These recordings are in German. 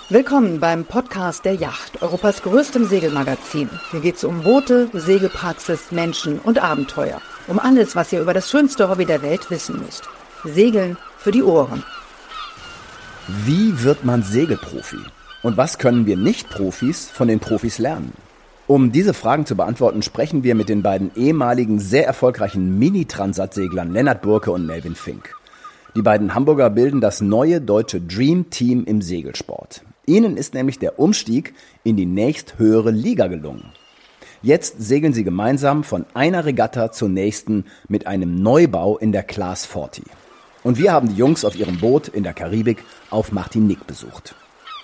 Willkommen beim Podcast der Yacht, Europas größtem Segelmagazin. Hier geht es um Boote, Segelpraxis, Menschen und Abenteuer. Um alles, was ihr über das schönste Hobby der Welt wissen müsst. Segeln für die Ohren. Wie wird man Segelprofi? Und was können wir Nicht-Profis von den Profis lernen? Um diese Fragen zu beantworten, sprechen wir mit den beiden ehemaligen, sehr erfolgreichen Mini-Transat-Seglern Lennart Burke und Melvin Fink. Die beiden Hamburger bilden das neue deutsche Dream Team im Segelsport. Ihnen ist nämlich der Umstieg in die nächsthöhere Liga gelungen. Jetzt segeln sie gemeinsam von einer Regatta zur nächsten mit einem Neubau in der Class 40. Und wir haben die Jungs auf ihrem Boot in der Karibik auf Martinique besucht.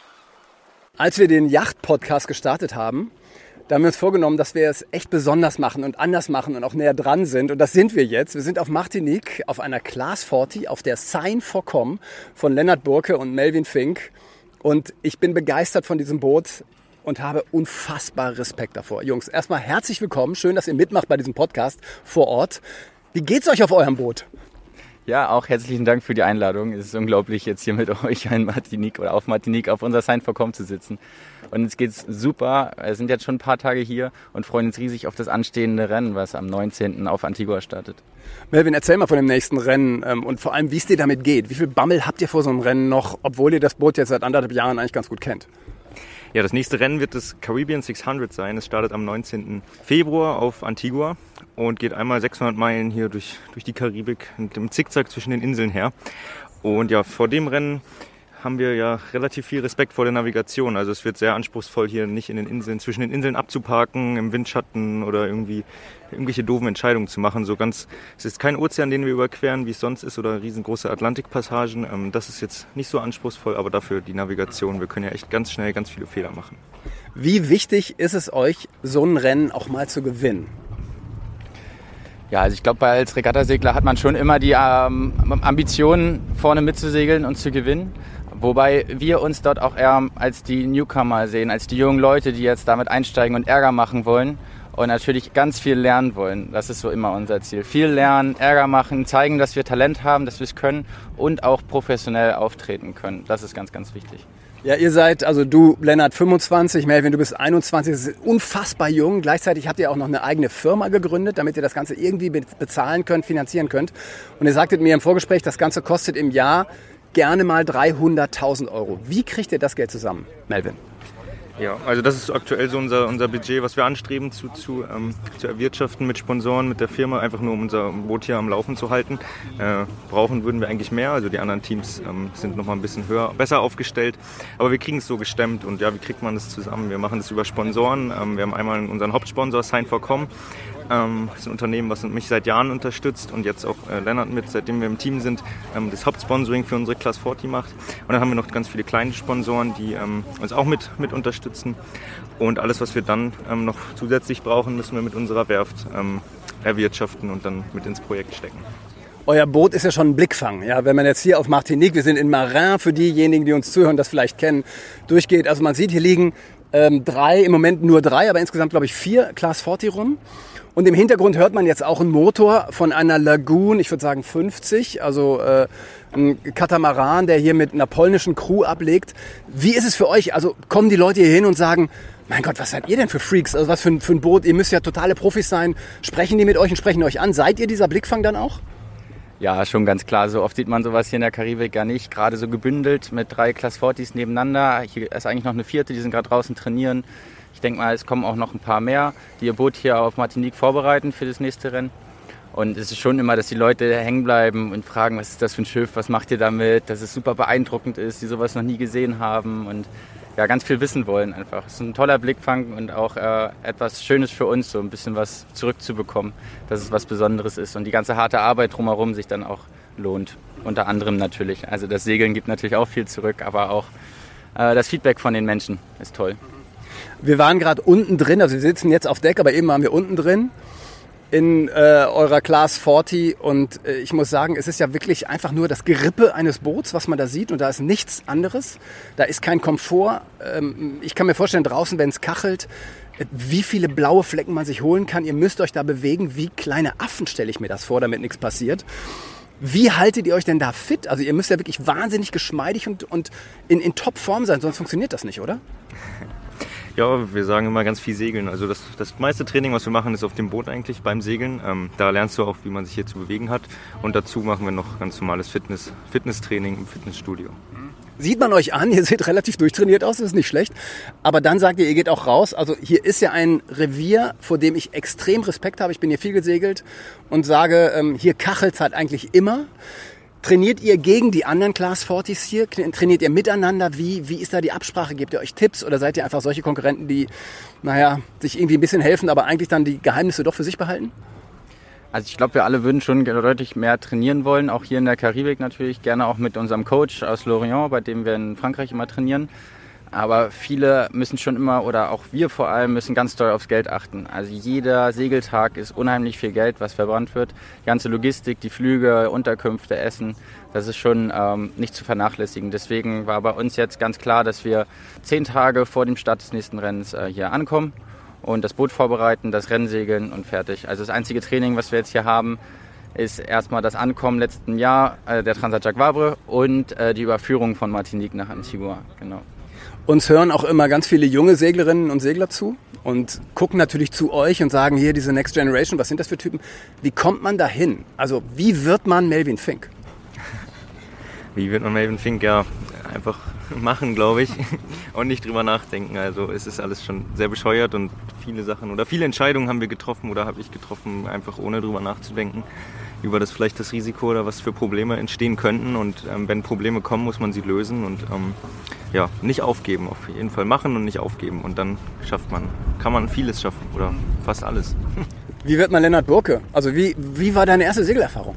Als wir den Yacht-Podcast gestartet haben, da haben wir uns vorgenommen, dass wir es echt besonders machen und anders machen und auch näher dran sind. Und das sind wir jetzt. Wir sind auf Martinique auf einer Class 40, auf der Seine Forcom von Lennart Burke und Melvin Fink. Und ich bin begeistert von diesem Boot und habe unfassbar Respekt davor. Jungs, erstmal herzlich willkommen. Schön, dass ihr mitmacht bei diesem Podcast vor Ort. Wie geht's euch auf eurem Boot? Ja, auch herzlichen Dank für die Einladung. Es ist unglaublich, jetzt hier mit euch in Martinique oder auf Martinique auf unserer Seine Forcom zu sitzen. Und es geht's super. Wir sind jetzt schon ein paar Tage hier und freuen uns riesig auf das anstehende Rennen, was am 19. auf Antigua startet. Melvin, erzähl mal von dem nächsten Rennen und vor allem, wie es dir damit geht. Wie viel Bammel habt ihr vor so einem Rennen noch, obwohl ihr das Boot jetzt seit 1,5 Jahren eigentlich ganz gut kennt? Ja, das nächste Rennen wird das Caribbean 600 sein. Es startet am 19. Februar auf Antigua und geht einmal 600 Meilen hier durch die Karibik mit dem Zickzack zwischen den Inseln her. Und ja, vor dem Rennen haben wir ja relativ viel Respekt vor der Navigation. Also es wird sehr anspruchsvoll, hier nicht in den Inseln, zwischen den Inseln abzuparken, im Windschatten oder irgendwelche doofen Entscheidungen zu machen. Es ist kein Ozean, den wir überqueren, wie es sonst ist, oder riesengroße Atlantikpassagen. Das ist jetzt nicht so anspruchsvoll, aber dafür die Navigation. Wir können ja echt ganz schnell ganz viele Fehler machen. Wie wichtig ist es euch, so ein Rennen auch mal zu gewinnen? Ja, also ich glaube, als Regattasegler hat man schon immer die Ambition, vorne mitzusegeln und zu gewinnen. Wobei wir uns dort auch eher als die Newcomer sehen, als die jungen Leute, die jetzt damit einsteigen und Ärger machen wollen und natürlich ganz viel lernen wollen. Das ist so immer unser Ziel. Viel lernen, Ärger machen, zeigen, dass wir Talent haben, dass wir es können und auch professionell auftreten können. Das ist ganz, ganz wichtig. Ja, ihr seid, also du, Lennart, 25, Melvin, du bist 21, das ist unfassbar jung. Gleichzeitig habt ihr auch noch eine eigene Firma gegründet, damit ihr das Ganze irgendwie bezahlen könnt, finanzieren könnt. Und ihr sagtet mir im Vorgespräch, das Ganze kostet im Jahr gerne mal 300.000 Euro. Wie kriegt ihr das Geld zusammen, Melvin? Ja, also das ist aktuell so unser Budget, was wir anstreben zu erwirtschaften mit Sponsoren, mit der Firma, einfach nur um unser Boot hier am Laufen zu halten. Würden wir eigentlich mehr, also die anderen Teams sind noch mal ein bisschen besser aufgestellt, aber wir kriegen es so gestemmt. Und ja, wie kriegt man das zusammen? Wir machen das über Sponsoren. Wir haben einmal unseren Hauptsponsor Seine Forcom. Das ist ein Unternehmen, was mich seit Jahren unterstützt und jetzt auch Lennart seitdem wir im Team sind, das Hauptsponsoring für unsere Class 40 macht. Und dann haben wir noch ganz viele kleine Sponsoren, die uns auch mit unterstützen. Und alles, was wir dann noch zusätzlich brauchen, müssen wir mit unserer Werft erwirtschaften und dann mit ins Projekt stecken. Euer Boot ist ja schon ein Blickfang. Ja, wenn man jetzt hier auf Martinique, wir sind in Marin, für diejenigen, die uns zuhören, das vielleicht kennen, durchgeht. Also man sieht, hier liegen im Moment nur 3, aber insgesamt glaube ich 4 Class 40 rum. Und im Hintergrund hört man jetzt auch einen Motor von einer Lagoon, ich würde sagen 50, also ein Katamaran, der hier mit einer polnischen Crew ablegt. Wie ist es für euch? Also kommen die Leute hier hin und sagen, mein Gott, was seid ihr denn für Freaks? Also was für ein Boot? Ihr müsst ja totale Profis sein. Sprechen die mit euch und sprechen euch an? Seid ihr dieser Blickfang dann auch? Ja, schon ganz klar. So oft sieht man sowas hier in der Karibik gar nicht. Gerade so gebündelt mit 3 Class 40s nebeneinander. Hier ist eigentlich noch eine 4., die sind gerade draußen trainieren. Ich denke mal, es kommen auch noch ein paar mehr, die ihr Boot hier auf Martinique vorbereiten für das nächste Rennen. Und es ist schon immer, dass die Leute hängen bleiben und fragen, was ist das für ein Schiff, was macht ihr damit, dass es super beeindruckend ist, die sowas noch nie gesehen haben und ja, ganz viel wissen wollen einfach. Es ist ein toller Blickfang und auch etwas Schönes für uns, so ein bisschen was zurückzubekommen, dass es was Besonderes ist und die ganze harte Arbeit drumherum sich dann auch lohnt. Unter anderem natürlich. Also das Segeln gibt natürlich auch viel zurück, aber auch das Feedback von den Menschen ist toll. Wir waren gerade unten drin, also wir sitzen jetzt auf Deck, aber eben waren wir unten drin in eurer Class 40 und ich muss sagen, es ist ja wirklich einfach nur das Gerippe eines Boots, was man da sieht und da ist nichts anderes. Da ist kein Komfort. Ich kann mir vorstellen, draußen, wenn es kachelt, wie viele blaue Flecken man sich holen kann. Ihr müsst euch da bewegen wie kleine Affen, stelle ich mir das vor, damit nichts passiert. Wie haltet ihr euch denn da fit? Also ihr müsst ja wirklich wahnsinnig geschmeidig und in Topform sein, sonst funktioniert das nicht, oder? Ja, wir sagen immer ganz viel segeln. Also das meiste Training, was wir machen, ist auf dem Boot eigentlich beim Segeln. Da lernst du auch, wie man sich hier zu bewegen hat. Und dazu machen wir noch ganz normales Fitnesstraining im Fitnessstudio. Sieht man euch an, ihr seht relativ durchtrainiert aus, das ist nicht schlecht. Aber dann sagt ihr geht auch raus. Also hier ist ja ein Revier, vor dem ich extrem Respekt habe. Ich bin hier viel gesegelt und sage, hier kachelt's halt eigentlich immer. Trainiert ihr gegen die anderen Class 40s hier? Trainiert ihr miteinander? Wie ist da die Absprache? Gebt ihr euch Tipps oder seid ihr einfach solche Konkurrenten, die, sich irgendwie ein bisschen helfen, aber eigentlich dann die Geheimnisse doch für sich behalten? Also ich glaube, wir alle würden schon deutlich mehr trainieren wollen, auch hier in der Karibik natürlich, gerne auch mit unserem Coach aus Lorient, bei dem wir in Frankreich immer trainieren. Aber viele müssen schon immer, oder auch wir vor allem, müssen ganz doll aufs Geld achten. Also jeder Segeltag ist unheimlich viel Geld, was verbrannt wird. Die ganze Logistik, die Flüge, Unterkünfte, Essen, das ist schon nicht zu vernachlässigen. Deswegen war bei uns jetzt ganz klar, dass wir 10 Tage vor dem Start des nächsten Rennens hier ankommen und das Boot vorbereiten, das Rennen segeln und fertig. Also das einzige Training, was wir jetzt hier haben, ist erstmal das Ankommen letzten Jahr der Transat Jacques Vabre und die Überführung von Martinique nach Antigua. Genau. Uns hören auch immer ganz viele junge Seglerinnen und Segler zu und gucken natürlich zu euch und sagen, hier diese Next Generation, was sind das für Typen? Wie kommt man da hin? Also wie wird man Melvin Fink? Wie wird man Melvin Fink? Ja, einfach machen, glaube ich, und nicht drüber nachdenken. Also es ist alles schon sehr bescheuert und viele Sachen oder viele Entscheidungen haben wir getroffen oder habe ich getroffen, einfach ohne drüber nachzudenken über das vielleicht das Risiko oder was für Probleme entstehen könnten. Und wenn Probleme kommen, muss man sie lösen und nicht aufgeben. Auf jeden Fall machen und nicht aufgeben. Und dann kann man vieles schaffen oder fast alles. Wie wird man Lennart Burke? Also wie war deine erste Segelerfahrung?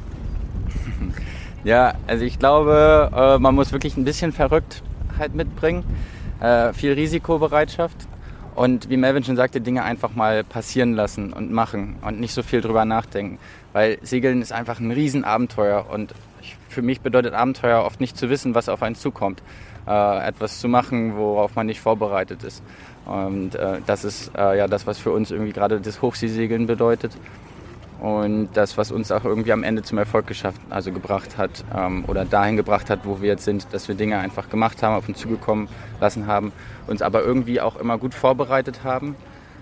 Ja, also ich glaube, man muss wirklich ein bisschen Verrücktheit mitbringen, viel Risikobereitschaft und wie Melvin schon sagte, Dinge einfach mal passieren lassen und machen und nicht so viel drüber nachdenken. Weil Segeln ist einfach ein Riesenabenteuer und für mich bedeutet Abenteuer oft nicht zu wissen, was auf einen zukommt. Etwas zu machen, worauf man nicht vorbereitet ist. Und das ist das, was für uns irgendwie gerade das Hochseesegeln bedeutet. Und das, was uns auch irgendwie am Ende zum Erfolg gebracht hat oder dahin gebracht hat, wo wir jetzt sind, dass wir Dinge einfach gemacht haben, auf uns zugekommen lassen haben, uns aber irgendwie auch immer gut vorbereitet haben.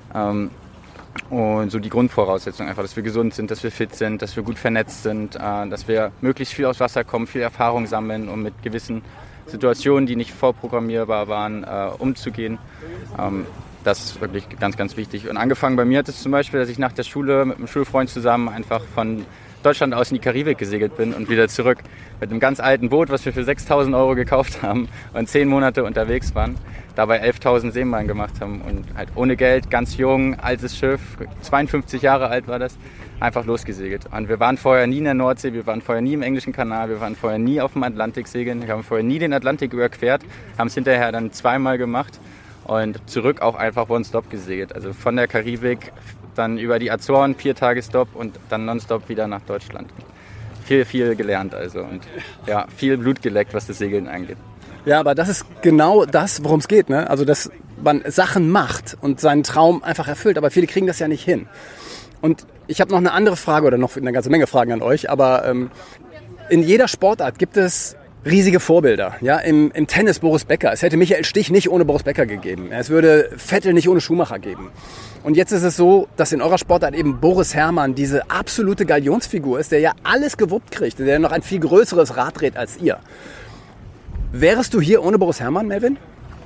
Und so die Grundvoraussetzung einfach, dass wir gesund sind, dass wir fit sind, dass wir gut vernetzt sind, dass wir möglichst viel aufs Wasser kommen, viel Erfahrung sammeln, um mit gewissen Situationen, die nicht vorprogrammierbar waren, umzugehen. Das ist wirklich ganz, ganz wichtig. Und angefangen bei mir hat es zum Beispiel, dass ich nach der Schule mit einem Schulfreund zusammen einfach von Deutschland aus in die Karibik gesegelt bin und wieder zurück. Mit einem ganz alten Boot, was wir für 6.000 € gekauft haben und 10 Monate unterwegs waren. Dabei 11.000 Seemeilen gemacht haben und halt ohne Geld, ganz jung, altes Schiff, 52 Jahre alt war das, einfach losgesegelt. Und wir waren vorher nie in der Nordsee, wir waren vorher nie im Englischen Kanal, wir waren vorher nie auf dem Atlantik segeln, wir haben vorher nie den Atlantik überquert, haben es hinterher dann 2-mal gemacht. Und zurück auch einfach One-Stop gesegelt. Also von der Karibik dann über die Azoren, 4 Tage Stop und dann nonstop wieder nach Deutschland. Viel, viel gelernt also und ja, viel Blut geleckt, was das Segeln angeht. Ja, aber das ist genau das, worum es geht, ne? Also, dass man Sachen macht und seinen Traum einfach erfüllt. Aber viele kriegen das ja nicht hin. Und ich habe noch eine andere Frage oder noch eine ganze Menge Fragen an euch. Aber in jeder Sportart gibt es riesige Vorbilder. Ja, im Tennis Boris Becker. Es hätte Michael Stich nicht ohne Boris Becker gegeben. Es würde Vettel nicht ohne Schumacher geben. Und jetzt ist es so, dass in eurer Sportart eben Boris Herrmann diese absolute Galionsfigur ist, der ja alles gewuppt kriegt, der noch ein viel größeres Rad dreht als ihr. Wärst du hier ohne Boris Herrmann, Melvin?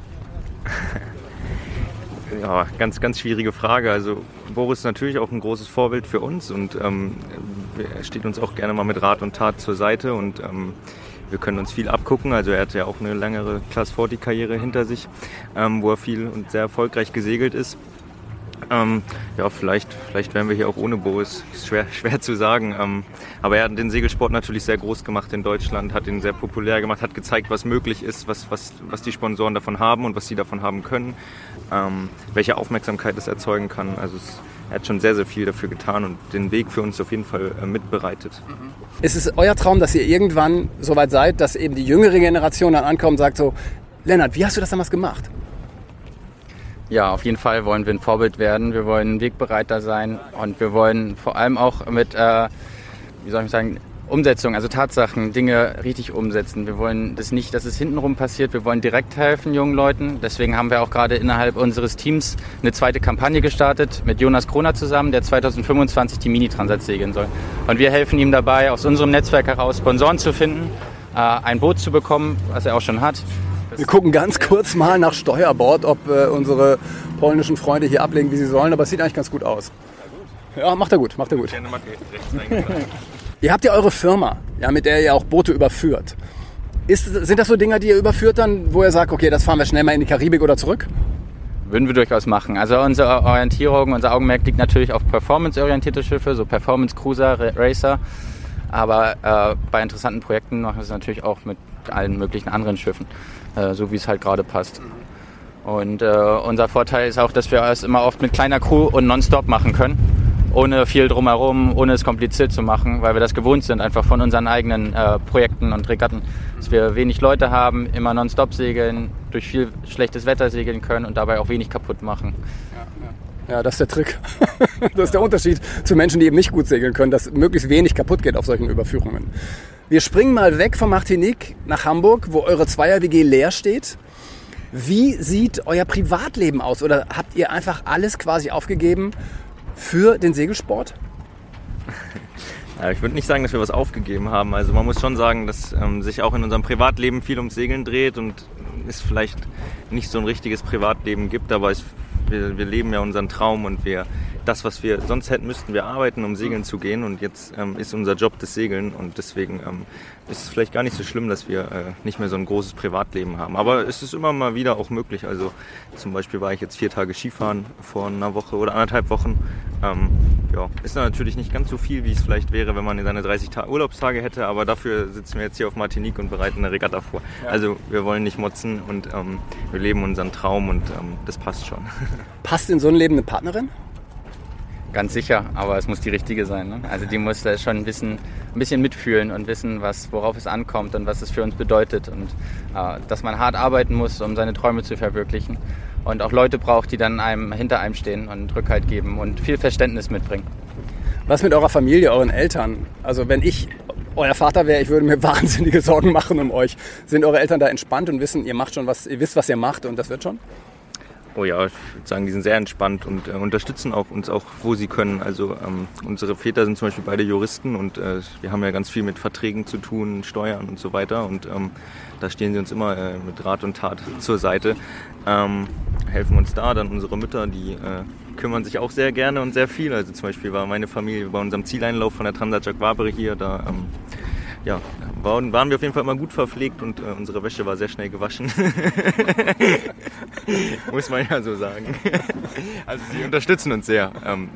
Ja, ganz, ganz schwierige Frage. Also Boris ist natürlich auch ein großes Vorbild für uns und er steht uns auch gerne mal mit Rat und Tat zur Seite und wir können uns viel abgucken. Also er hat ja auch eine längere Class 40 Karriere hinter sich, wo er viel und sehr erfolgreich gesegelt ist. Vielleicht wären wir hier auch ohne Boris. Schwer zu sagen. Aber er hat den Segelsport natürlich sehr groß gemacht in Deutschland, hat ihn sehr populär gemacht, hat gezeigt, was möglich ist, was die Sponsoren davon haben und was sie davon haben können, welche Aufmerksamkeit es erzeugen kann. Also er hat schon sehr, sehr viel dafür getan und den Weg für uns auf jeden Fall mitbereitet. Ist es euer Traum, dass ihr irgendwann so weit seid, dass eben die jüngere Generation dann ankommt und sagt so, Lennart, wie hast du das damals gemacht? Ja, auf jeden Fall wollen wir ein Vorbild werden, wir wollen ein Wegbereiter sein und wir wollen vor allem auch mit, Umsetzung, also Tatsachen, Dinge richtig umsetzen. Wir wollen das nicht, dass es hintenrum passiert. Wir wollen direkt helfen jungen Leuten. Deswegen haben wir auch gerade innerhalb unseres Teams eine zweite Kampagne gestartet mit Jonas Kroner zusammen, der 2025 die Mini-Transat segeln soll. Und wir helfen ihm dabei, aus unserem Netzwerk heraus Sponsoren zu finden, ein Boot zu bekommen, was er auch schon hat. Wir gucken ganz kurz mal nach Steuerbord, ob unsere polnischen Freunde hier ablegen, wie sie sollen. Aber es sieht eigentlich ganz gut aus. Ja, macht er gut. Ihr habt ja eure Firma, ja, mit der ihr auch Boote überführt. Sind das so Dinger, die ihr überführt dann, wo ihr sagt, okay, das fahren wir schnell mal in die Karibik oder zurück? Würden wir durchaus machen. Also unsere Orientierung, unser Augenmerk liegt natürlich auf performance-orientierte Schiffe, so Performance-Cruiser, Racer. Aber bei interessanten Projekten machen wir es natürlich auch mit allen möglichen anderen Schiffen, so wie es halt gerade passt. Und unser Vorteil ist auch, dass wir es immer oft mit kleiner Crew und nonstop machen können. Ohne viel drumherum, ohne es kompliziert zu machen, weil wir das gewohnt sind, einfach von unseren eigenen Projekten und Regatten, dass wir wenig Leute haben, immer nonstop segeln, durch viel schlechtes Wetter segeln können und dabei auch wenig kaputt machen. Ja, das ist der Trick. Das ist der Unterschied zu Menschen, die eben nicht gut segeln können, dass möglichst wenig kaputt geht auf solchen Überführungen. Wir springen mal weg von Martinique nach Hamburg, wo eure Zweier-WG leer steht. Wie sieht euer Privatleben aus? Oder habt ihr einfach alles quasi aufgegeben für den Segelsport? Ja, ich würde nicht sagen, dass wir was aufgegeben haben. Also man muss schon sagen, dass sich auch in unserem Privatleben viel ums Segeln dreht und es vielleicht nicht so ein richtiges Privatleben gibt, aber wir leben ja unseren Traum und das, was wir sonst hätten, müssten wir arbeiten, um segeln zu gehen, und jetzt ist unser Job das Segeln, und deswegen ist es vielleicht gar nicht so schlimm, dass wir nicht mehr so ein großes Privatleben haben. Aber es ist immer mal wieder auch möglich. Also zum Beispiel war ich jetzt 4 Tage Skifahren vor einer Woche oder 1,5 Wochen. Ist natürlich nicht ganz so viel, wie es vielleicht wäre, wenn man seine 30 Urlaubstage hätte, aber dafür sitzen wir jetzt hier auf Martinique und bereiten eine Regatta vor. Ja. Also wir wollen nicht motzen und wir leben unseren Traum, und das passt schon. Passt in so ein Leben eine Partnerin? Ganz sicher, aber es muss die richtige sein. Ne? Also die muss da schon ein bisschen mitfühlen und wissen, worauf es ankommt und was es für uns bedeutet. Und dass man hart arbeiten muss, um seine Träume zu verwirklichen. Und auch Leute braucht, die dann hinter einem stehen und Rückhalt geben und viel Verständnis mitbringen. Was mit eurer Familie, euren Eltern? Also wenn ich euer Vater wäre, ich würde mir wahnsinnige Sorgen machen um euch. Sind eure Eltern da entspannt und wissen, ihr wisst, was ihr macht, und das wird schon? Oh ja, ich würde sagen, die sind sehr entspannt und unterstützen uns auch, wo sie können. Also unsere Väter sind zum Beispiel beide Juristen, und wir haben ja ganz viel mit Verträgen zu tun, Steuern und so weiter. Und da stehen sie uns immer mit Rat und Tat zur Seite, helfen uns da. Dann unsere Mütter, die kümmern sich auch sehr gerne und sehr viel. Also zum Beispiel war meine Familie bei unserem Zieleinlauf von der Transat Jacques Vabre hier, da waren wir auf jeden Fall immer gut verpflegt, und unsere Wäsche war sehr schnell gewaschen. Muss man ja so sagen. Also sie unterstützen uns sehr.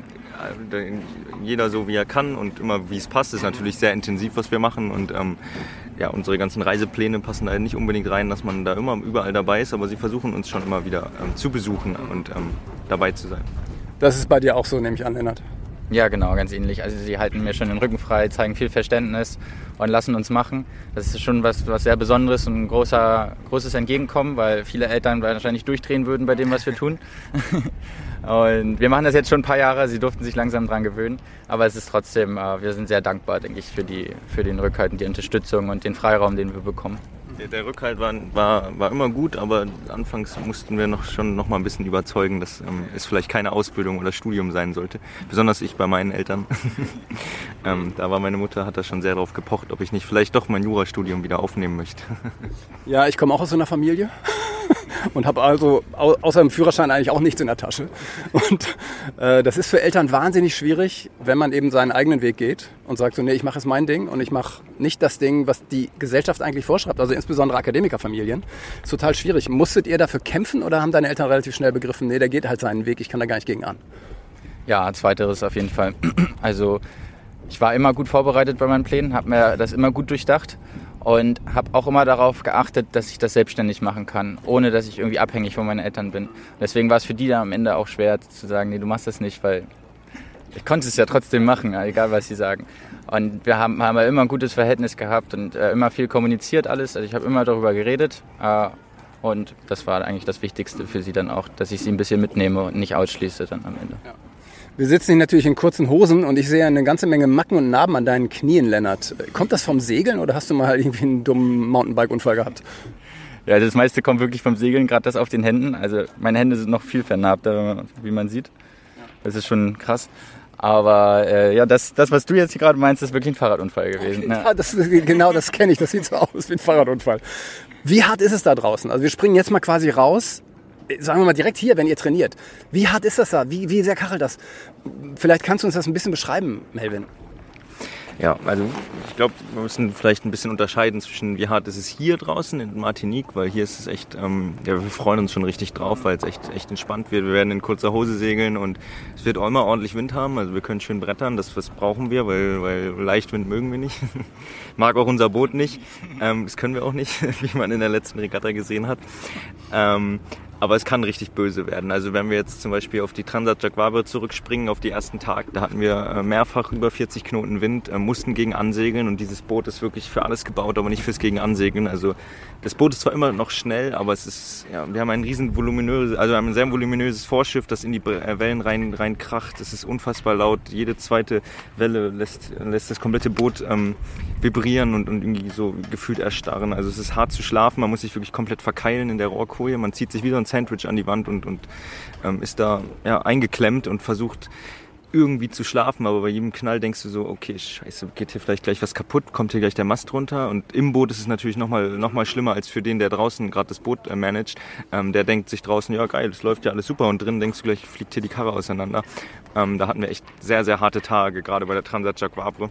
Jeder so wie er kann und immer wie es passt. Ist natürlich sehr intensiv, was wir machen, und unsere ganzen Reisepläne passen da nicht unbedingt rein, dass man da immer überall dabei ist, aber sie versuchen uns schon immer wieder zu besuchen und dabei zu sein. Das ist bei dir auch so, nehme ich an, Lennart. Ja, genau, ganz ähnlich. Also sie halten mir schon den Rücken frei, zeigen viel Verständnis und lassen uns machen. Das ist schon was sehr Besonderes und ein großes Entgegenkommen, weil viele Eltern wahrscheinlich durchdrehen würden bei dem, was wir tun. Und wir machen das jetzt schon ein paar Jahre, sie durften sich langsam dran gewöhnen. Aber es ist trotzdem, wir sind sehr dankbar, denke ich, für den Rückhalt und die Unterstützung und den Freiraum, den wir bekommen. Der Rückhalt war immer gut, aber anfangs mussten wir noch mal ein bisschen überzeugen, dass es vielleicht keine Ausbildung oder Studium sein sollte. Besonders ich bei meinen Eltern. Da war meine Mutter, hat da schon sehr drauf gepocht, ob ich nicht vielleicht doch mein Jurastudium wieder aufnehmen möchte. Ja, ich komme auch aus so einer Familie und habe also außer dem Führerschein eigentlich auch nichts in der Tasche. Und das ist für Eltern wahnsinnig schwierig, wenn man eben seinen eigenen Weg geht und sagt so, nee, ich mache jetzt mein Ding und ich mache nicht das Ding, was die Gesellschaft eigentlich vorschreibt. Also insbesondere Akademikerfamilien. Ist total schwierig. Musstet ihr dafür kämpfen oder haben deine Eltern relativ schnell begriffen, nee, der geht halt seinen Weg, ich kann da gar nicht gegen an? Ja, zweiteres auf jeden Fall. Also ich war immer gut vorbereitet bei meinen Plänen, habe mir das immer gut durchdacht und habe auch immer darauf geachtet, dass ich das selbstständig machen kann, ohne dass ich irgendwie abhängig von meinen Eltern bin. Deswegen war es für die dann am Ende auch schwer zu sagen, nee, du machst das nicht, weil ich konnte es ja trotzdem machen, egal was sie sagen. Und wir haben immer ein gutes Verhältnis gehabt und immer viel kommuniziert alles. Also ich habe immer darüber geredet und das war eigentlich das Wichtigste für sie dann auch, dass ich sie ein bisschen mitnehme und nicht ausschließe dann am Ende. Ja. Wir sitzen hier natürlich in kurzen Hosen und ich sehe eine ganze Menge Macken und Narben an deinen Knien, Lennart. Kommt das vom Segeln oder hast du mal irgendwie einen dummen Mountainbike-Unfall gehabt? Ja, das meiste kommt wirklich vom Segeln, gerade das auf den Händen. Also meine Hände sind noch viel vernarbter, wie man sieht. Das ist schon krass. Aber das, was du jetzt hier gerade meinst, ist wirklich ein Fahrradunfall gewesen. Ja, das kenne ich. Das sieht so aus wie ein Fahrradunfall. Wie hart ist es da draußen? Also wir springen jetzt mal quasi raus. Sagen wir mal direkt hier, wenn ihr trainiert. Wie hart ist das da? Wie sehr kachelt das? Vielleicht kannst du uns das ein bisschen beschreiben, Melvin. Ja, also ich glaube, wir müssen vielleicht ein bisschen unterscheiden zwischen, wie hart ist es hier draußen in Martinique, weil hier ist es echt, wir freuen uns schon richtig drauf, weil es echt entspannt wird. Wir werden in kurzer Hose segeln und es wird auch immer ordentlich Wind haben, also wir können schön brettern, das brauchen wir, weil Leichtwind mögen wir nicht. Mag auch unser Boot nicht, das können wir auch nicht, wie man in der letzten Regatta gesehen hat. Aber es kann richtig böse werden. Also wenn wir jetzt zum Beispiel auf die Transat Jacques Vabre zurückspringen, auf die ersten Tag, da hatten wir mehrfach über 40 Knoten Wind, mussten gegen ansegeln und dieses Boot ist wirklich für alles gebaut, aber nicht fürs gegen ansegeln. Also das Boot ist zwar immer noch schnell, aber es ist, ja, wir haben ein ein sehr voluminöses Vorschiff, das in die Wellen rein kracht. Es ist unfassbar laut. Jede zweite Welle lässt das komplette Boot vibrieren und irgendwie so gefühlt erstarren. Also es ist hart zu schlafen, man muss sich wirklich komplett verkeilen in der Rohrkoje. Man zieht sich wie so ein Sandwich an die Wand und ist da eingeklemmt und versucht irgendwie zu schlafen, aber bei jedem Knall denkst du so, okay, scheiße, geht hier vielleicht gleich was kaputt, kommt hier gleich der Mast runter und im Boot ist es natürlich noch mal schlimmer als für den, der draußen gerade das Boot managt. Der denkt sich draußen, ja geil, das läuft ja alles super und drin denkst du gleich, fliegt hier die Karre auseinander. Da hatten wir echt sehr, sehr harte Tage, gerade bei der Transat Jacques Vabre.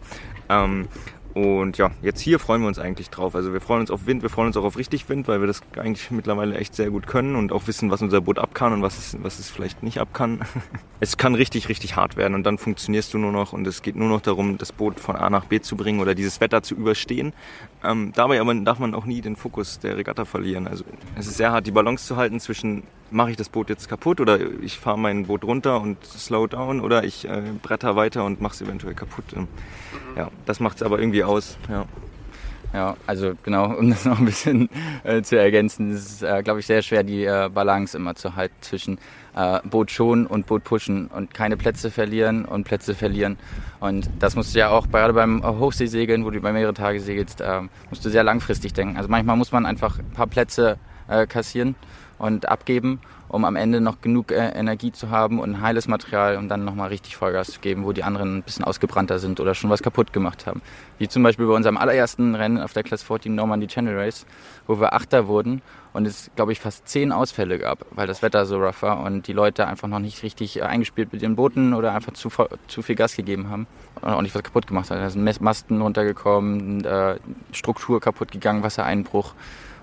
Und ja, jetzt hier freuen wir uns eigentlich drauf. Also wir freuen uns auf Wind, wir freuen uns auch auf richtig Wind, weil wir das eigentlich mittlerweile echt sehr gut können und auch wissen, was unser Boot ab kann und was es vielleicht nicht ab kann. Es kann richtig, richtig hart werden und dann funktionierst du nur noch und es geht nur noch darum, das Boot von A nach B zu bringen oder dieses Wetter zu überstehen. Dabei aber darf man auch nie den Fokus der Regatta verlieren. Also es ist sehr hart, die Balance zu halten zwischen, mache ich das Boot jetzt kaputt oder ich fahre mein Boot runter und slow down oder ich bretter weiter und mache es eventuell kaputt. Ja, das macht es aber irgendwie aus. Ja, also genau, um das noch ein bisschen zu ergänzen, es ist, glaube ich, sehr schwer, die Balance immer zu halten zwischen Boot schonen und Boot pushen und keine Plätze verlieren und Plätze verlieren. Und das musst du ja auch gerade beim Hochseesegeln, wo du über mehrere Tage segelst, musst du sehr langfristig denken. Also manchmal muss man einfach ein paar Plätze kassieren und abgeben, um am Ende noch genug Energie zu haben und ein heiles Material, um dann nochmal richtig Vollgas zu geben, wo die anderen ein bisschen ausgebrannter sind oder schon was kaputt gemacht haben. Wie zum Beispiel bei unserem allerersten Rennen auf der Class 14 Normandy Channel Race, wo wir Achter wurden und es, glaube ich, fast 10 Ausfälle gab, weil das Wetter so rough war und die Leute einfach noch nicht richtig eingespielt mit den Booten oder einfach zu viel Gas gegeben haben und auch nicht was kaputt gemacht haben. Da sind Masten runtergekommen, Struktur kaputt gegangen, Wassereinbruch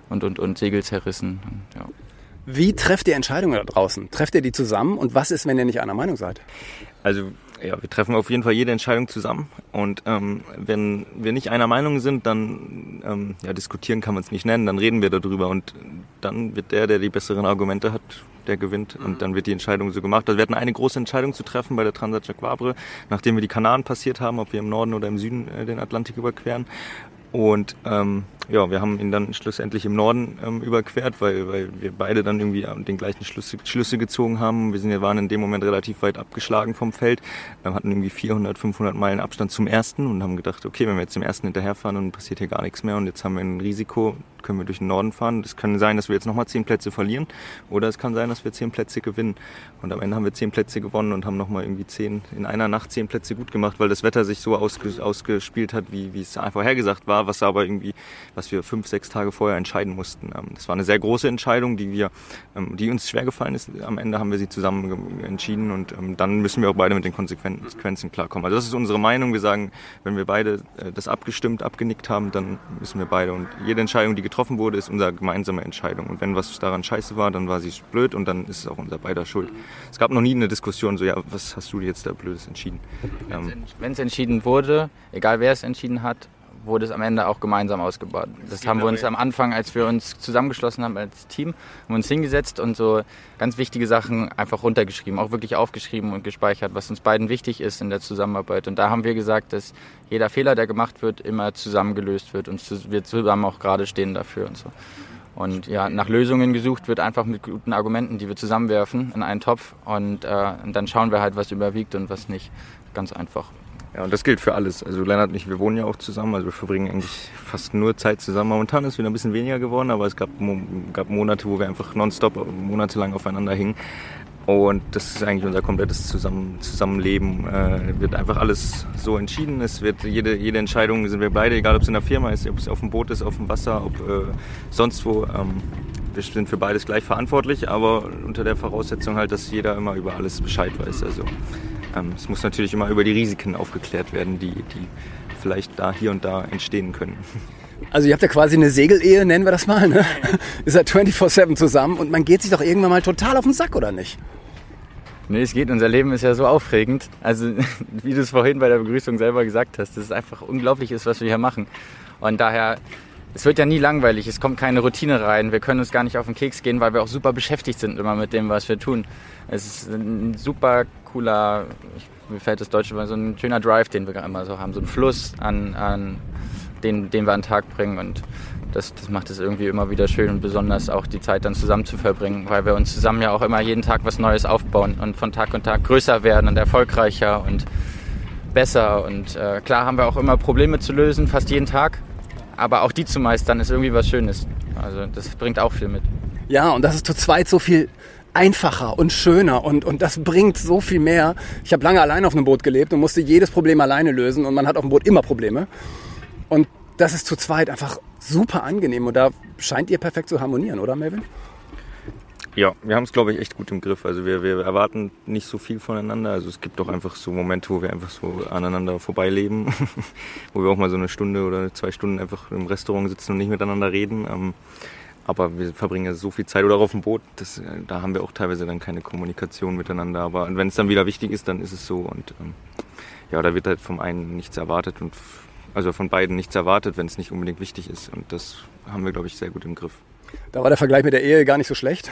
und Segel zerrissen. Und, ja. Wie trefft ihr Entscheidungen da draußen? Trefft ihr die zusammen und was ist, wenn ihr nicht einer Meinung seid? Also ja, wir treffen auf jeden Fall jede Entscheidung zusammen und wenn wir nicht einer Meinung sind, dann diskutieren kann man es nicht nennen, dann reden wir darüber und dann wird der die besseren Argumente hat, der gewinnt und dann wird die Entscheidung so gemacht. Also wir hatten eine große Entscheidung zu treffen bei der Transat Jacques Vabre, nachdem wir die Kanaren passiert haben, ob wir im Norden oder im Süden den Atlantik überqueren. Und wir haben ihn dann schlussendlich im Norden überquert, weil wir beide dann irgendwie den gleichen Schlüsse gezogen haben. Wir waren in dem Moment relativ weit abgeschlagen vom Feld, hatten irgendwie 400, 500 Meilen Abstand zum ersten und haben gedacht, okay, wenn wir jetzt dem ersten hinterherfahren, dann passiert hier gar nichts mehr und jetzt haben wir ein Risiko, können wir durch den Norden fahren. Es kann sein, dass wir jetzt nochmal 10 Plätze verlieren oder es kann sein, dass wir 10 Plätze gewinnen. Und am Ende haben wir 10 Plätze gewonnen und haben nochmal irgendwie in einer Nacht 10 Plätze gut gemacht, weil das Wetter sich so ausgespielt hat, wie es vorhergesagt war, was wir 5, 6 Tage vorher entscheiden mussten. Das war eine sehr große Entscheidung, die uns schwer gefallen ist. Am Ende haben wir sie zusammen entschieden und dann müssen wir auch beide mit den Konsequenzen klarkommen. Also das ist unsere Meinung. Wir sagen, wenn wir beide das abgenickt haben, dann müssen wir beide. Und jede Entscheidung, die getroffen wurde, ist unsere gemeinsame Entscheidung. Und wenn was daran scheiße war, dann war sie blöd und dann ist es auch unser beider Schuld. Es gab noch nie eine Diskussion so, ja, was hast du jetzt da Blödes entschieden? Wenn es entschieden wurde, egal wer es entschieden hat, wurde es am Ende auch gemeinsam ausgebaut. Das haben wir uns am Anfang, als wir uns zusammengeschlossen haben als Team, haben uns hingesetzt und so ganz wichtige Sachen einfach runtergeschrieben, auch wirklich aufgeschrieben und gespeichert, was uns beiden wichtig ist in der Zusammenarbeit. Und da haben wir gesagt, dass jeder Fehler, der gemacht wird, immer zusammen gelöst wird und wir zusammen auch gerade stehen dafür und so. Und ja, nach Lösungen gesucht wird einfach mit guten Argumenten, die wir zusammenwerfen in einen Topf und dann schauen wir halt, was überwiegt und was nicht. Ganz einfach. Ja, und das gilt für alles. Also Lennart und ich, wir wohnen ja auch zusammen, also wir verbringen eigentlich fast nur Zeit zusammen. Momentan ist es wieder ein bisschen weniger geworden, aber es gab Monate, wo wir einfach nonstop monatelang aufeinander hingen. Und das ist eigentlich unser komplettes Zusammenleben. Wird einfach alles so entschieden. Es wird jede Entscheidung, sind wir beide, egal ob es in der Firma ist, ob es auf dem Boot ist, auf dem Wasser, ob sonst wo. Wir sind für beides gleich verantwortlich, aber unter der Voraussetzung halt, dass jeder immer über alles Bescheid weiß. Also es muss natürlich immer über die Risiken aufgeklärt werden, die vielleicht hier und da entstehen können. Also ihr habt ja quasi eine Segelehe, nennen wir das mal, ne? Ihr seid 24/7 zusammen und man geht sich doch irgendwann mal total auf den Sack, oder nicht? Nee, es geht. Unser Leben ist ja so aufregend. Also wie du es vorhin bei der Begrüßung selber gesagt hast, dass es einfach unglaublich ist, was wir hier machen. Und daher, es wird ja nie langweilig, es kommt keine Routine rein. Wir können uns gar nicht auf den Keks gehen, weil wir auch super beschäftigt sind immer mit dem, was wir tun. Es ist ein super cooler, mir fällt das Deutsche mal, so ein schöner Drive, den wir immer so haben, so ein Fluss an den wir an den Tag bringen. Und das macht es irgendwie immer wieder schön und besonders auch die Zeit dann zusammen zu verbringen, weil wir uns zusammen ja auch immer jeden Tag was Neues aufbauen und von Tag und Tag größer werden und erfolgreicher und besser. Und klar haben wir auch immer Probleme zu lösen, fast jeden Tag, aber auch die zu meistern ist irgendwie was Schönes. Also das bringt auch viel mit. Ja, und das ist zu zweit so viel einfacher und schöner und das bringt so viel mehr. Ich habe lange allein auf einem Boot gelebt und musste jedes Problem alleine lösen und man hat auf dem Boot immer Probleme. Und das ist zu zweit einfach super angenehm und da scheint ihr perfekt zu harmonieren, oder Melvin? Ja, wir haben es, glaube ich, echt gut im Griff. Also wir erwarten nicht so viel voneinander. Also es gibt auch einfach so Momente, wo wir einfach so aneinander vorbeileben, wo wir auch mal so eine Stunde oder 2 Stunden einfach im Restaurant sitzen und nicht miteinander reden. Aber wir verbringen ja so viel Zeit oder auch auf dem Boot, da haben wir auch teilweise dann keine Kommunikation miteinander. Aber wenn es dann wieder wichtig ist, dann ist es so. Und ja, da wird halt vom einen nichts erwartet und also von beiden nichts erwartet, wenn es nicht unbedingt wichtig ist. Und das haben wir, glaube ich, sehr gut im Griff. Da war der Vergleich mit der Ehe gar nicht so schlecht.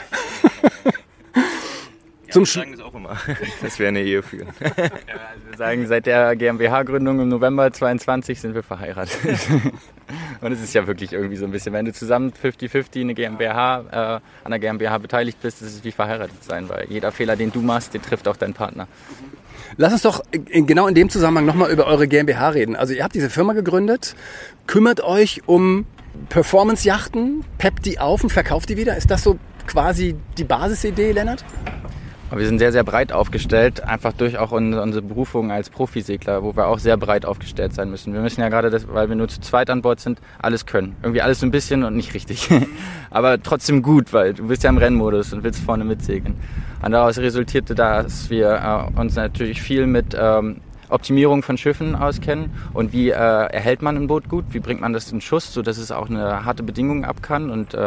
Ja, wir sagen das auch immer, dass wir eine Ehe führen. Ja, also wir sagen, seit der GmbH-Gründung im November 22 sind wir verheiratet. Und es ist ja wirklich irgendwie so ein bisschen, wenn du zusammen 50-50 eine GmbH, an der GmbH beteiligt bist, ist es wie verheiratet sein, weil jeder Fehler, den du machst, den trifft auch dein Partner. Lass uns doch genau in dem Zusammenhang nochmal über eure GmbH reden. Also ihr habt diese Firma gegründet, kümmert euch um Performance-Yachten, peppt die auf und verkauft die wieder. Ist das so quasi die Basisidee, Lennart? Aber wir sind sehr, sehr breit aufgestellt, einfach durch auch unsere Berufung als Profisegler, wo wir auch sehr breit aufgestellt sein müssen. Wir müssen ja gerade, weil wir nur zu zweit an Bord sind, alles können. Irgendwie alles so ein bisschen und nicht richtig. Aber trotzdem gut, weil du bist ja im Rennmodus und willst vorne mitsegeln. Und daraus resultierte, dass wir uns natürlich viel mit Optimierung von Schiffen auskennen und wie erhält man ein Boot gut, wie bringt man das in Schuss, sodass es auch eine harte Bedingung ab kann und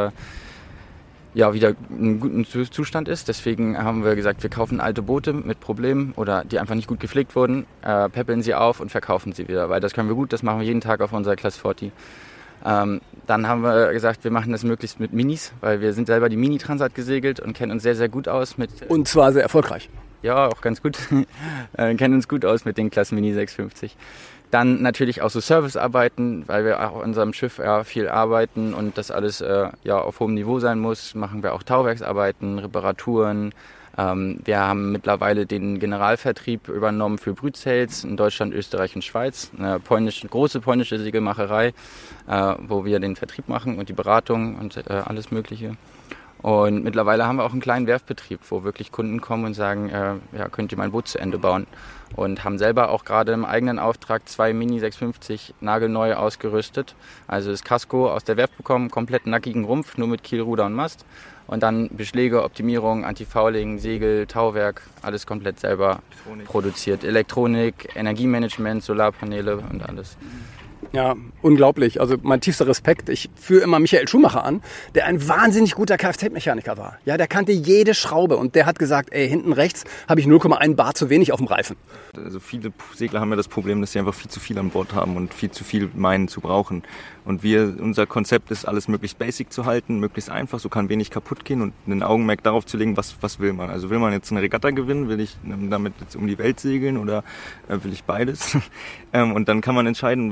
wieder in guten Zustand ist. Deswegen haben wir gesagt, wir kaufen alte Boote mit Problemen oder die einfach nicht gut gepflegt wurden, peppeln sie auf und verkaufen sie wieder, weil das können wir gut, das machen wir jeden Tag auf unserer Class 40. Dann haben wir gesagt, wir machen das möglichst mit Minis, weil wir sind selber die Mini-Transat gesegelt und kennen uns sehr, sehr gut aus mit... Und zwar sehr erfolgreich. Ja, auch ganz gut. Kennen uns gut aus mit den Klassen Mini 650. Dann natürlich auch so Servicearbeiten, weil wir auch auf unserem Schiff viel arbeiten und das alles auf hohem Niveau sein muss. Machen wir auch Tauwerksarbeiten, Reparaturen. Wir haben mittlerweile den Generalvertrieb übernommen für Brütsails in Deutschland, Österreich und Schweiz. Eine große polnische Segelmacherei, wo wir den Vertrieb machen und die Beratung und alles Mögliche. Und mittlerweile haben wir auch einen kleinen Werftbetrieb, wo wirklich Kunden kommen und sagen, könnt ihr mein Boot zu Ende bauen? Und haben selber auch gerade im eigenen Auftrag 2 Mini 650 nagelneu ausgerüstet. Also das Casco aus der Werft bekommen, komplett nackigen Rumpf, nur mit Kiel, Ruder und Mast. Und dann Beschläge, Optimierung, Anti-Fouling, Segel, Tauwerk, alles komplett selber produziert. Elektronik, Energiemanagement, Solarpaneele und alles. Ja, unglaublich. Also mein tiefster Respekt. Ich führe immer Michael Schumacher an, der ein wahnsinnig guter Kfz-Mechaniker war. Ja, der kannte jede Schraube und der hat gesagt, hinten rechts habe ich 0,1 Bar zu wenig auf dem Reifen. Also viele Segler haben ja das Problem, dass sie einfach viel zu viel an Bord haben und viel zu viel meinen zu brauchen. Und unser Konzept ist, alles möglichst basic zu halten, möglichst einfach, so kann wenig kaputt gehen und ein Augenmerk darauf zu legen, was will man. Also will man jetzt eine Regatta gewinnen, will ich damit jetzt um die Welt segeln oder will ich beides? Und dann kann man entscheiden, was man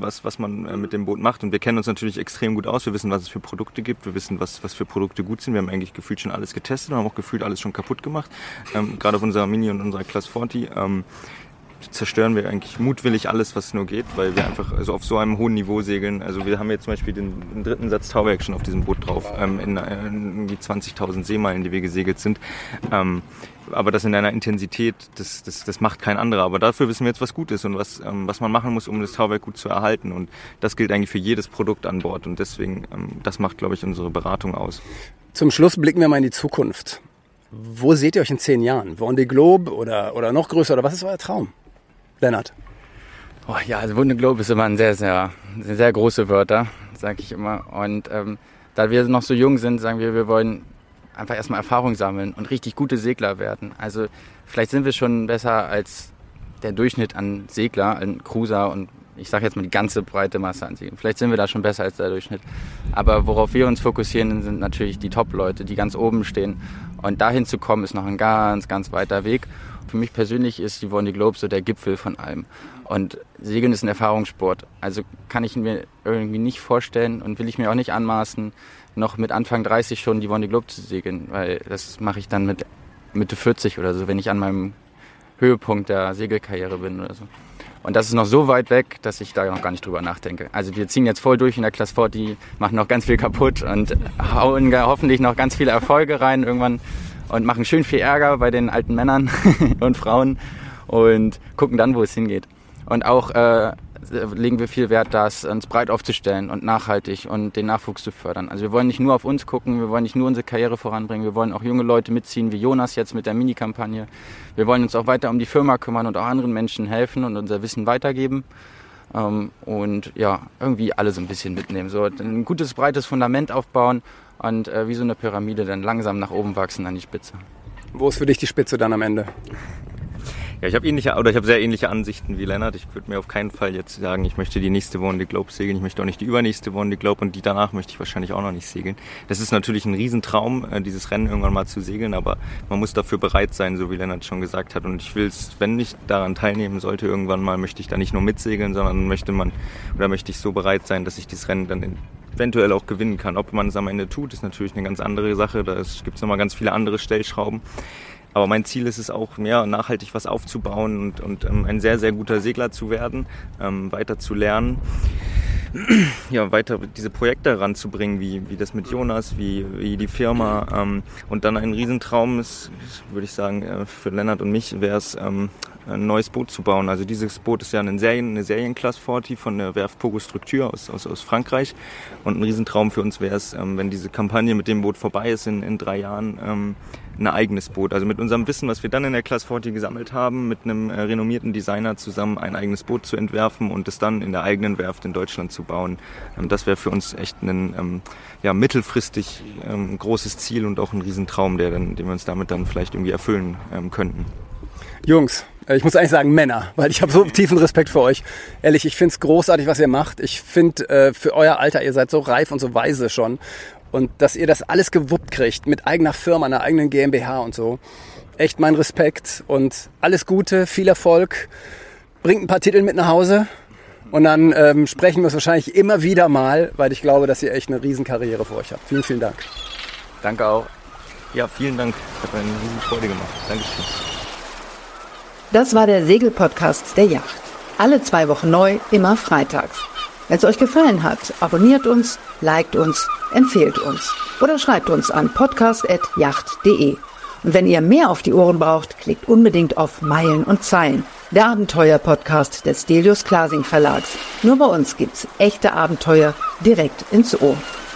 man mit dem Boot macht. Und wir kennen uns natürlich extrem gut aus. Wir wissen, was es für Produkte gibt. Wir wissen, was für Produkte gut sind. Wir haben eigentlich gefühlt schon alles getestet und haben auch gefühlt alles schon kaputt gemacht. Gerade auf unserer Mini und unserer Class 40 zerstören wir eigentlich mutwillig alles, was nur geht, weil wir einfach also auf so einem hohen Niveau segeln. Also wir haben jetzt zum Beispiel den 3. Satz Tauwerk schon auf diesem Boot drauf, in irgendwie 20.000 Seemeilen, die wir gesegelt sind. Aber das in einer Intensität, das macht kein anderer. Aber dafür wissen wir jetzt, was gut ist und was man machen muss, um das Tauwerk gut zu erhalten. Und das gilt eigentlich für jedes Produkt an Bord. Und deswegen, das macht, glaube ich, unsere Beratung aus. Zum Schluss blicken wir mal in die Zukunft. Wo seht ihr euch in 10 Jahren? Vendée Globe oder noch größer? Oder was ist euer Traum? Lennart? Oh ja, also Vendée Globe ist immer ein sehr große Wörter, sage ich immer. Und da wir noch so jung sind, sagen wir wollen einfach erstmal Erfahrung sammeln und richtig gute Segler werden. Also vielleicht sind wir schon besser als der Durchschnitt an Segler, an Cruiser und ich sage jetzt mal die ganze breite Masse an Segeln. Vielleicht sind wir da schon besser als der Durchschnitt. Aber worauf wir uns fokussieren, sind natürlich die Top-Leute, die ganz oben stehen. Und dahin zu kommen, ist noch ein ganz, ganz weiter Weg. Für mich persönlich ist die Vendée Globe so der Gipfel von allem. Und Segeln ist ein Erfahrungssport. Also kann ich mir irgendwie nicht vorstellen und will ich mir auch nicht anmaßen, noch mit Anfang 30 schon die Vendée Globe zu segeln. Weil das mache ich dann mit Mitte 40 oder so, wenn ich an meinem Höhepunkt der Segelkarriere bin oder so. Und das ist noch so weit weg, dass ich da noch gar nicht drüber nachdenke. Also wir ziehen jetzt voll durch in der Class 40, machen noch ganz viel kaputt und hauen hoffentlich noch ganz viele Erfolge rein irgendwann und machen schön viel Ärger bei den alten Männern und Frauen und gucken dann, wo es hingeht. Und auch legen wir viel Wert, das uns breit aufzustellen und nachhaltig und den Nachwuchs zu fördern. Also wir wollen nicht nur auf uns gucken, wir wollen nicht nur unsere Karriere voranbringen, wir wollen auch junge Leute mitziehen, wie Jonas jetzt mit der Mini-Kampagne. Wir wollen uns auch weiter um die Firma kümmern und auch anderen Menschen helfen und unser Wissen weitergeben. Und ja, irgendwie alle so ein bisschen mitnehmen. So ein gutes, breites Fundament aufbauen und wie so eine Pyramide dann langsam nach oben wachsen an die Spitze. Wo ist für dich die Spitze dann am Ende? Ja, ich habe sehr ähnliche Ansichten wie Lennart. Ich würde mir auf keinen Fall jetzt sagen, ich möchte die nächste Vendée Globe segeln. Ich möchte auch nicht die übernächste Vendée Globe und die danach möchte ich wahrscheinlich auch noch nicht segeln. Das ist natürlich ein Riesentraum, dieses Rennen irgendwann mal zu segeln, aber man muss dafür bereit sein, so wie Lennart schon gesagt hat. Und ich will es, wenn ich daran teilnehmen sollte, irgendwann mal möchte ich da nicht nur mitsegeln, sondern möchte ich so bereit sein, dass ich dieses Rennen dann eventuell auch gewinnen kann. Ob man es am Ende tut, ist natürlich eine ganz andere Sache. Da gibt es nochmal ganz viele andere Stellschrauben. Aber mein Ziel ist es auch, mehr nachhaltig was aufzubauen und ein sehr, sehr guter Segler zu werden, weiter zu lernen, ja, weiter diese Projekte ranzubringen, wie das mit Jonas, wie die Firma. Und dann ein Riesentraum ist, würde ich sagen, für Lennart und mich wäre es, ein neues Boot zu bauen. Also dieses Boot ist ja eine Serien-Class 40 von der Werft Pogo Structure aus Frankreich. Und ein Riesentraum für uns wäre es, wenn diese Kampagne mit dem Boot vorbei ist, in 3 Jahren ein eigenes Boot. Also mit unserem Wissen, was wir dann in der Class 40 gesammelt haben, mit einem renommierten Designer zusammen ein eigenes Boot zu entwerfen und es dann in der eigenen Werft in Deutschland zu bauen. Das wäre für uns echt ein mittelfristig großes Ziel und auch ein Riesentraum, den wir uns damit dann vielleicht irgendwie erfüllen könnten. Jungs, ich muss eigentlich sagen Männer, weil ich habe so tiefen Respekt für euch. Ehrlich, ich finde es großartig, was ihr macht. Ich finde, für euer Alter, ihr seid so reif und so weise schon. Und dass ihr das alles gewuppt kriegt, mit eigener Firma, einer eigenen GmbH und so. Echt mein Respekt und alles Gute, viel Erfolg. Bringt ein paar Titel mit nach Hause und dann sprechen wir es wahrscheinlich immer wieder mal, weil ich glaube, dass ihr echt eine Riesenkarriere vor euch habt. Vielen, vielen Dank. Danke auch. Ja, vielen Dank. Hat mir eine riesen Freude gemacht. Dankeschön. Das war der Segelpodcast der Yacht. Alle 2 Wochen neu, immer freitags. Wenn es euch gefallen hat, abonniert uns, liked uns, empfehlt uns oder schreibt uns an podcast@yacht.de. Und wenn ihr mehr auf die Ohren braucht, klickt unbedingt auf Meilen und Zeilen, der Abenteuer-Podcast des Stelius Klasing Verlags. Nur bei uns gibt's echte Abenteuer direkt ins Ohr.